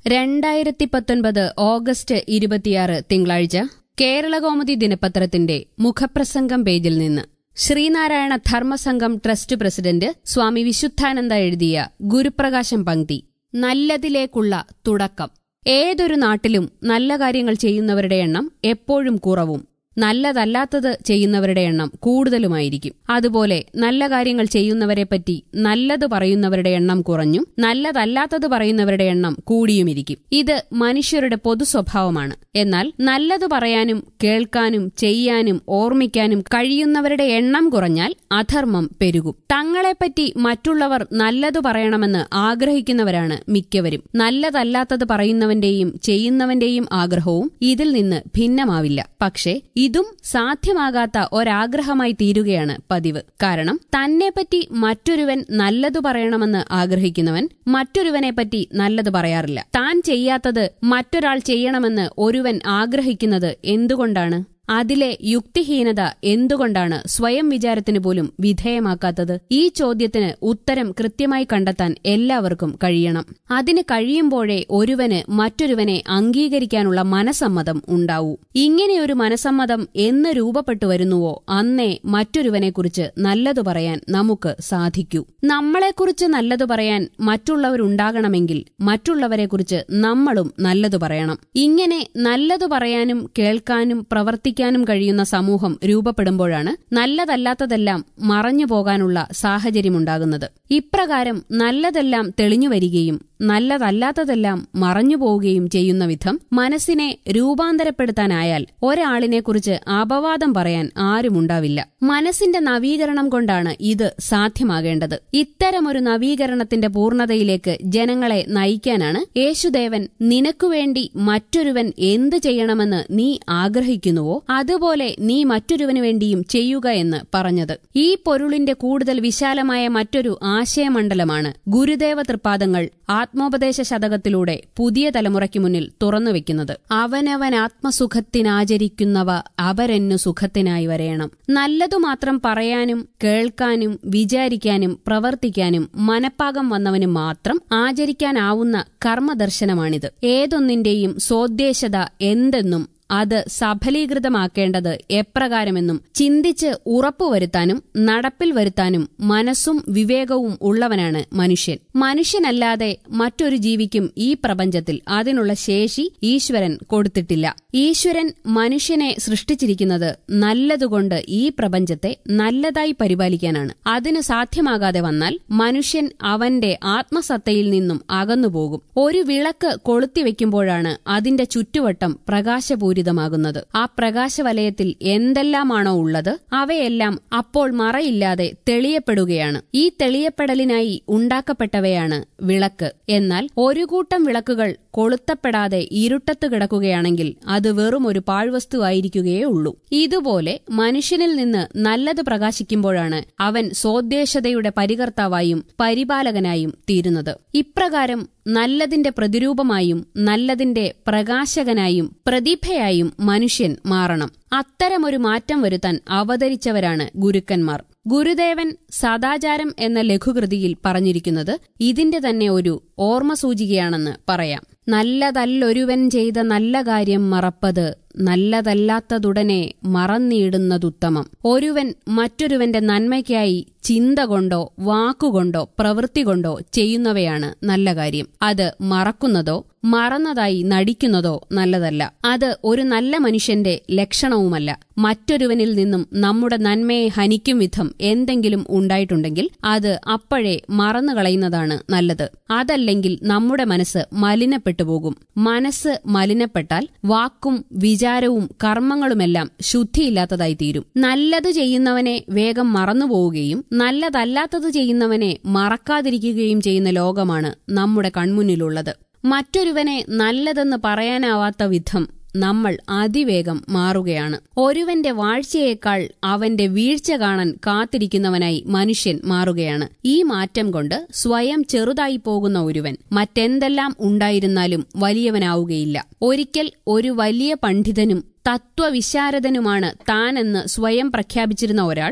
2019 August 26 തിങ്കളാഴ്ച കേരളകൗമുദി ദിനപത്രത്തിന്റെ മുഖപ്രസംഗം പേജിൽ നിന്ന് ശ്രീനാരായണ ധർമ്മസംഘം ട്രസ്റ്റ് പ്രസിഡന്റ് സ്വാമി വിശുദ്ധാനന്ദ എഴുതിയ ഗുരുപ്രകാശം പങ്ക്തി. നല്ലതിലേക്കുള്ള തുടക്കം. ഏതൊരു നാട്ടിലും നല്ല കാര്യങ്ങൾ ചെയ്യുന്നവരുടെ എണ്ണം എപ്പോഴും കുറവും നല്ലതല്ലാത്തത് ചെയ്യുന്നവരുടെ എണ്ണം കൂടുതലുമായിരിക്കും. അതുപോലെ നല്ല കാര്യങ്ങൾ ചെയ്യുന്നവരെപ്പറ്റി നല്ലത് പറയുന്നവരുടെ എണ്ണം കുറഞ്ഞും നല്ലതല്ലാത്തത് പറയുന്നവരുടെ എണ്ണം കൂടിയുമിരിക്കും. ഇത് മനുഷ്യരുടെ പൊതു സ്വഭാവമാണ്. എന്നാൽ നല്ലത് പറയാനും കേൾക്കാനും ചെയ്യാനും ഓർമ്മിക്കാനും കഴിയുന്നവരുടെ എണ്ണം കുറഞ്ഞാൽ അധർമ്മം പെരുകും. തങ്ങളെപ്പറ്റി മറ്റുള്ളവർ നല്ലത് പറയണമെന്ന് ആഗ്രഹിക്കുന്നവരാണ് മിക്കവരും. നല്ലതല്ലാത്തത് പറയുന്നവന്റെയും ചെയ്യുന്നവന്റെയും ആഗ്രഹവും ഇതിൽ നിന്ന് ഭിന്നമാവില്ല. പക്ഷേ ഇതും സാധ്യമാകാത്ത ഒരാഗ്രഹമായി തീരുകയാണ് പതിവ്. കാരണം തന്നെപ്പറ്റി മറ്റൊരുവൻ നല്ലതു പറയണമെന്ന് ആഗ്രഹിക്കുന്നവൻ മറ്റൊരുവനെപ്പറ്റി നല്ലത് പറയാറില്ല. താൻ ചെയ്യാത്തത് മറ്റൊരാൾ ചെയ്യണമെന്ന് ഒരുവൻ ആഗ്രഹിക്കുന്നത് എന്തുകൊണ്ടാണ്? അതിലെ യുക്തിഹീനത എന്തുകൊണ്ടാണ് സ്വയം വിചാരത്തിന് പോലും വിധേയമാക്കാത്തത്? ഈ ചോദ്യത്തിന് ഉത്തരം കൃത്യമായി കണ്ടെത്താൻ എല്ലാവർക്കും കഴിയണം. അതിന് കഴിയുമ്പോഴേ ഒരുവന് മറ്റൊരുവനെ അംഗീകരിക്കാനുള്ള മനസമ്മതം ഉണ്ടാവൂ. ഇങ്ങനെയൊരു മനസമ്മതം എന്ന് രൂപപ്പെട്ടു വരുന്നുവോ അന്നേ മറ്റൊരുവനെക്കുറിച്ച് നല്ലതു പറയാൻ നമുക്ക് സാധിക്കൂ. നമ്മളെക്കുറിച്ച് നല്ലതു പറയാൻ മറ്റുള്ളവരുണ്ടാകണമെങ്കിൽ മറ്റുള്ളവരെക്കുറിച്ച് നമ്മളും നല്ലതു പറയണം. ഇങ്ങനെ നല്ലതു പറയാനും കേൾക്കാനും പ്രവർത്തിക്കാനും കഴിയുന്ന സമൂഹം രൂപപ്പെടുമ്പോഴാണ് നല്ലതല്ലാത്തതെല്ലാം മറഞ്ഞു പോകാനുള്ള സാഹചര്യമുണ്ടാകുന്നത്. ഇപ്രകാരം നല്ലതെല്ലാം തെളിഞ്ഞുവരികയും നല്ലതല്ലാത്തതെല്ലാം മറഞ്ഞു പോവുകയും ചെയ്യുന്ന വിധം മനസ്സിനെ രൂപാന്തരപ്പെടുത്താനായാൽ ഒരാളിനെക്കുറിച്ച് അപവാദം പറയാൻ ആരുമുണ്ടാവില്ല. മനസ്സിന്റെ നവീകരണം കൊണ്ടാണ് ഇത് സാധ്യമാകേണ്ടത്. ഇത്തരമൊരു നവീകരണത്തിന്റെ പൂർണ്ണതയിലേക്ക് ജനങ്ങളെ നയിക്കാനാണ് യേശുദേവൻ നിനക്കുവേണ്ടി മറ്റൊരുവൻ എന്ത് ചെയ്യണമെന്ന് നീ ആഗ്രഹിക്കുന്നുവോ അതുപോലെ നീ മറ്റൊരുവനു വേണ്ടിയും ചെയ്യുക എന്ന് പറഞ്ഞത്. ഈ പൊരുളിന്റെ കൂടുതൽ വിശാലമായ മറ്റൊരു ആശയമണ്ഡലമാണ് ഗുരുദേവ തൃപ്പാദങ്ങൾ ആത്മോപദേശ ശതകത്തിലൂടെ പുതിയ തലമുറയ്ക്ക് മുന്നിൽ തുറന്നുവെക്കുന്നത്. അവനവൻ ആത്മസുഖത്തിനാചരിക്കുന്നവ അവരെന്നു സുഖത്തിനായി വരയണം. നല്ലതു മാത്രം പറയാനും കേൾക്കാനും വിചാരിക്കാനും പ്രവർത്തിക്കാനും മനപ്പാകം വന്നവന് മാത്രം ആചരിക്കാനാവുന്ന കർമ്മദർശനമാണിത്. ഏതൊന്നിന്റെയും സ്വോദ്ദേശത എന്തെന്നും അത് സഫലീകൃതമാക്കേണ്ടത് എപ്രകാരമെന്നും ചിന്തിച്ച് ഉറപ്പുവരുത്താനും നടപ്പിൽ വരുത്താനും മനസ്സും വിവേകവും ഉള്ളവനാണ് മനുഷ്യൻ. മനുഷ്യനല്ലാതെ മറ്റൊരു ജീവിക്കും ഈ പ്രപഞ്ചത്തിൽ അതിനുള്ള ശേഷി ഈശ്വരൻ കൊടുത്തിട്ടില്ല. ഈശ്വരൻ മനുഷ്യനെ സൃഷ്ടിച്ചിരിക്കുന്നത് നല്ലതുകൊണ്ട് ഈ പ്രപഞ്ചത്തെ നല്ലതായി പരിപാലിക്കാനാണ്. അതിന് സാധ്യമാകാതെ വന്നാൽ മനുഷ്യൻ അവന്റെ ആത്മസത്തയിൽ നിന്നും അകന്നുപോകും. ഒരു വിളക്ക് കൊളുത്തിവെക്കുമ്പോഴാണ് അതിന്റെ ചുറ്റുവട്ടം പ്രകാശപൂരിതമാകുന്നത്. ആ പ്രകാശവലയത്തിൽ എന്തെല്ലാമാണോ ഉള്ളത് അവയെല്ലാം അപ്പോൾ മറയില്ലാതെ തെളിയപ്പെടുകയാണ്. ഈ തെളിയപ്പെടലിനായി ഉണ്ടാക്കപ്പെട്ടവയാണ് വിളക്ക്. എന്നാൽ ഒരു കൂട്ടം വിളക്കുകൾ കൊളുത്തപ്പെടാതെ ഇരുട്ടത്ത് കിടക്കുകയാണെങ്കിൽ അത് വെറും ഒരു പാഴ്വസ്തുവായിരിക്കുകയേ ഉള്ളൂ. ഇതുപോലെ മനുഷ്യനിൽ നിന്ന് നല്ലത് പ്രകാശിക്കുമ്പോഴാണ് അവൻ സ്വോദ്ദേശതയുടെ പരികർത്താവായും പരിപാലകനായും തീരുന്നത്. ഇപ്രകാരം നല്ലതിന്റെ പ്രതിരൂപമായും നല്ലതിന്റെ പ്രകാശകനായും പ്രതിഭയായും മനുഷ്യൻ മാറണം. അത്തരമൊരു മാറ്റം വരുത്താൻ അവതരിച്ചവരാണ് ഗുരുക്കന്മാർ. ഗുരുദേവൻ സദാചാരം എന്ന ലഘുകൃതിയിൽ പറഞ്ഞിരിക്കുന്നത് ഇതിന്റെ തന്നെ ഒരു ഓർമ്മസൂചികയാണെന്ന് പറയാം. നല്ലതല്ലൊരുവൻ ചെയ്ത നല്ല കാര്യം മറപ്പത് നല്ലതല്ലാത്തതുടനെ മറന്നിടുന്നതുത്തമം. ഒരുവൻ മറ്റൊരുവന്റെ നന്മയ്ക്കായി ചിന്ത കൊണ്ടോ വാക്കുകൊണ്ടോ പ്രവൃത്തി കൊണ്ടോ ചെയ്യുന്നവയാണ് നല്ല കാര്യം. അത് മറക്കുന്നതോ മറന്നതായി നടിക്കുന്നതോ നല്ലതല്ല. അത് ഒരു നല്ല മനുഷ്യന്റെ ലക്ഷണവുമല്ല. മറ്റൊരുവനിൽ നിന്നും നമ്മുടെ നന്മയെ ഹനിക്കും വിധം എന്തെങ്കിലും ഉണ്ടായിട്ടുണ്ടെങ്കിൽ അത് അപ്പോഴേ മറന്നുകളയുന്നതാണ് നല്ലത്. അതല്ലെങ്കിൽ നമ്മുടെ മനസ്സ് മലിനപ്പെട്ടുപോകും. മനസ്സ് മലിനപ്പെട്ടാൽ വാക്കും വിചാരവും കർമ്മങ്ങളുമെല്ലാം ശുദ്ധിയില്ലാത്തതായി തീരും. നല്ലത് ചെയ്യുന്നവനെ വേഗം മറന്നുപോവുകയും നല്ലതല്ലാത്തത് ചെയ്യുന്നവനെ മറക്കാതിരിക്കുകയും ചെയ്യുന്ന ലോകമാണ് നമ്മുടെ കൺമുന്നിലുള്ളത്. മറ്റൊരുവനെ നല്ലതെന്ന് പറയാനാവാത്ത വിധം നമ്മൾ അതിവേഗം മാറുകയാണ്. ഒരുവന്റെ വാഴ്ചയേക്കാൾ അവന്റെ വീഴ്ച കാണാൻ കാത്തിരിക്കുന്നവനായി മനുഷ്യൻ മാറുകയാണ്. ഈ മാറ്റം കൊണ്ട് സ്വയം ചെറുതായി പോകുന്ന ഒരുവൻ മറ്റെന്തെല്ലാം ഉണ്ടായിരുന്നാലും വലിയവനാവുകയില്ല. ഒരിക്കൽ ഒരു വലിയ പണ്ഡിതനും തത്വവിശാരദനുമാണ് താനെന്ന് സ്വയം പ്രഖ്യാപിച്ചിരുന്ന ഒരാൾ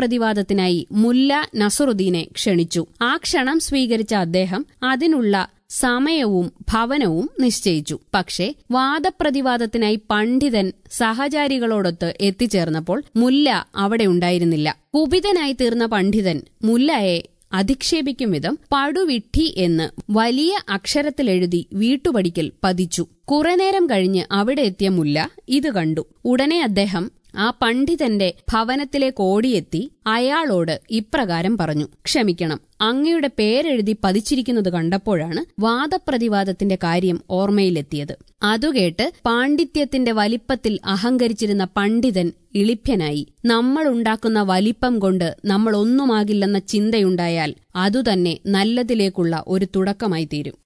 വാദപ്രതിവാദത്തിനായി മുല്ല നസറുദ്ദീനെ ക്ഷണിച്ചു. ആ ക്ഷണം സ്വീകരിച്ച അദ്ദേഹം അതിനുള്ള സമയവും ഭവനവും നിശ്ചയിച്ചു. പക്ഷേ വാദപ്രതിവാദത്തിനായി പണ്ഡിതൻ സഹചാരികളോടൊത്ത് എത്തിച്ചേർന്നപ്പോൾ മുല്ല അവിടെ ഉണ്ടായിരുന്നില്ല. കുപിതനായി തീർന്ന പണ്ഡിതൻ മുല്ലയെ അധിക്ഷേപിക്കും വിധം പടുവിട്ടി എന്ന് വലിയ അക്ഷരത്തിലെഴുതി വീട്ടുപടിക്കൽ പതിച്ചു. കുറേനേരം കഴിഞ്ഞ് അവിടെ എത്തിയ മുല്ല ഇത് കണ്ടു. ഉടനെ അദ്ദേഹം ആ പണ്ഡിതന്റെ ഭവനത്തിലേക്ക് ഓടിയെത്തി അയാളോട് ഇപ്രകാരം പറഞ്ഞു: ക്ഷമിക്കണം, അങ്ങയുടെ പേരെഴുതി പതിച്ചിരിക്കുന്നത് കണ്ടപ്പോഴാണ് വാദപ്രതിവാദത്തിന്റെ കാര്യം ഓർമ്മയിലെത്തിയത്. അതുകേട്ട് പാണ്ഡിത്യത്തിന്റെ വലിപ്പത്തിൽ അഹങ്കരിച്ചിരുന്ന പണ്ഡിതൻ ഇളിഭ്യനായി. നമ്മളുണ്ടാക്കുന്ന വലിപ്പം കൊണ്ട് നമ്മളൊന്നുമാകില്ലെന്ന ചിന്തയുണ്ടായാൽ അതുതന്നെ നല്ലതിലേക്കുള്ള ഒരു തുടക്കമായി തീരും.